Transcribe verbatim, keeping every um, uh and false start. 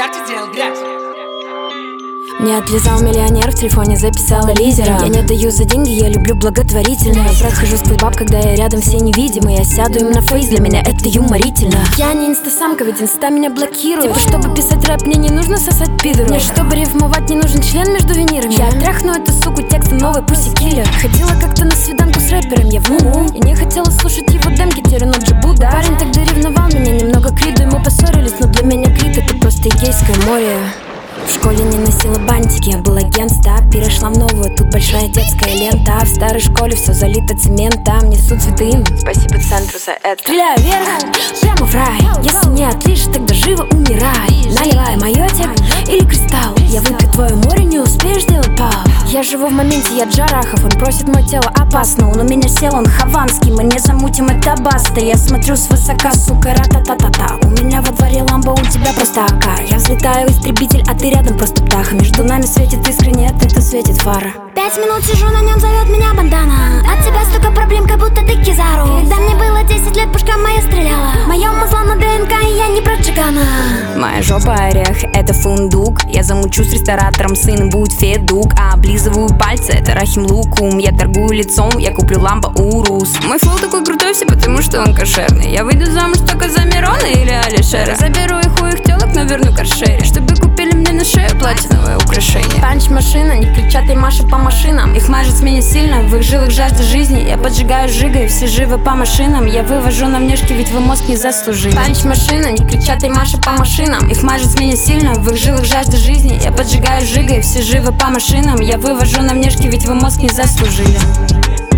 ты делал грязь. Не отлезал миллионер, в телефоне записала лизера. Я не даю за деньги, я люблю благотворительно. Я прохожу сквозь баб, когда я рядом, все невидимы. Я сяду им на фейс, для меня это юморительно. Я не инстасамка, ведь инста меня блокирует. Типа, чтобы писать рэп, мне не нужно сосать пидору. Мне, чтобы рифмовать, не нужен член между винирами. Я тряхну эту суку текстом новый пуси-киллер. Ходила как-то на свиданку с рэпером, я в муму. Я не хотела слушать его демки, теперь он Джибуда. Парень тогда ревновал меня немного к виду, и мы поссорились, но для меня крит это просто Эгейское море. В школе не носила бантики, я была генста. Перешла в новую, тут большая детская лента. В старой школе все залито цементом. Несу цветы им, спасибо центру за это. Стреляю вверх, прямо в рай. Если не отлишь, тогда живо умирай. Наливай майотик или кристалл. Я выпью твое море, не успеешь сделать пау. Я живу в моменте, я Джарахов. Он просит мое тело опасно. Он у меня сел, он хованский. Мы не замутим, это баста. Я смотрю свысока, сука, ра-та-та-та-та. У меня во дворе ламбо, у тебя просто АК. Я взлетаю, истребитель, а ты рядом просто птаха. Между нами светит искра, нет, это светит фара. Пять минут сижу на нем, зовет меня бандана. От тебя столько проблем, как будто ты Кизару. Когда мне было десять лет, пушка моя стреляла. Моя мазла на ДНК, и я не про Джигана. Моя жопа орех, это фундук. Я замучу с ресторатором, сын будет федук. А облизываю пальцы, это рахим лукум. Я торгую лицом, я куплю ламбо урус. Мой флоу такой крутой все, потому что он кошерный. Я выйду замуж только за Мирона или Алишера. Заберу их у их телок, но верну каршере. Чтобы купили мне на шею платиновое украшение. Панч-машина, не кричат и машут по машинам. Их мажет с меня сильно, в их жилах жажда жизни. Я поджигаю жигой, все живы по машинам. Я вывожу на внешки, ведь вы мозг не заслужили. Панч-машина, не кричат и машут по машинам. Их мажет с меня сильно, в их жилах жажда жизни. Я поджигаю жигой, все живы по машинам. Я вывожу на внешки, ведь вы мозг не заслужили.